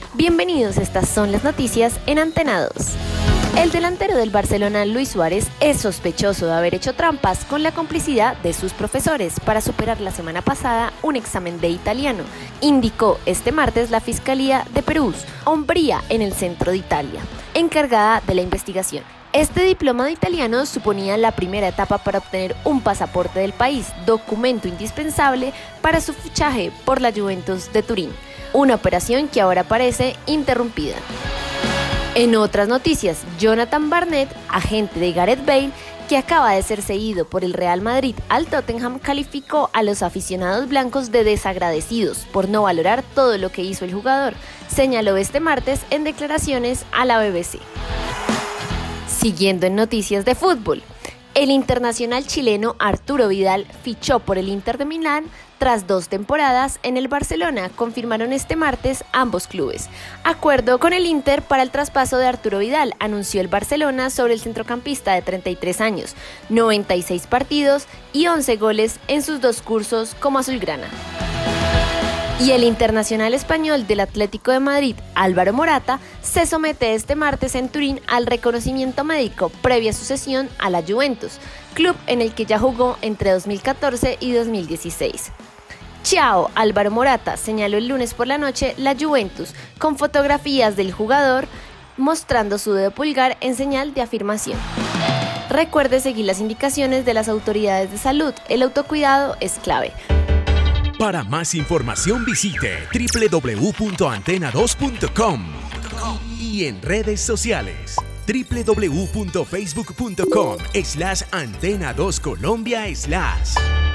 Bienvenidos, estas son las noticias en Antena 2. El delantero del Barcelona, Luis Suárez, es sospechoso de haber hecho trampas con la complicidad de sus profesores para superar la semana pasada un examen de italiano, indicó este martes la Fiscalía de Perú, Umbría, en el centro de Italia, encargada de la investigación. Este diploma de italiano suponía la primera etapa para obtener un pasaporte del país, documento indispensable para su fichaje por la Juventus de Turín, una operación que ahora parece interrumpida. En otras noticias, Jonathan Barnett, agente de Gareth Bale, que acaba de ser cedido por el Real Madrid al Tottenham, calificó a los aficionados blancos de desagradecidos por no valorar todo lo que hizo el jugador, señaló este martes en declaraciones a la BBC. Siguiendo en noticias de fútbol, el internacional chileno Arturo Vidal fichó por el Inter de Milán tras 2 temporadas en el Barcelona, confirmaron este martes ambos clubes. Acuerdo con el Inter para el traspaso de Arturo Vidal, anunció el Barcelona sobre el centrocampista de 33 años, 96 partidos y 11 goles en sus 2 cursos como azulgrana. Y el internacional español del Atlético de Madrid, Álvaro Morata, se somete este martes en Turín al reconocimiento médico previa a su cesión a la Juventus, club en el que ya jugó entre 2014 y 2016. Chao, Álvaro Morata, señaló el lunes por la noche la Juventus, con fotografías del jugador mostrando su dedo pulgar en señal de afirmación. Recuerde seguir las indicaciones de las autoridades de salud, el autocuidado es clave. Para más información visite www.antena2.com y en redes sociales www.facebook.com/Antena2Colombia/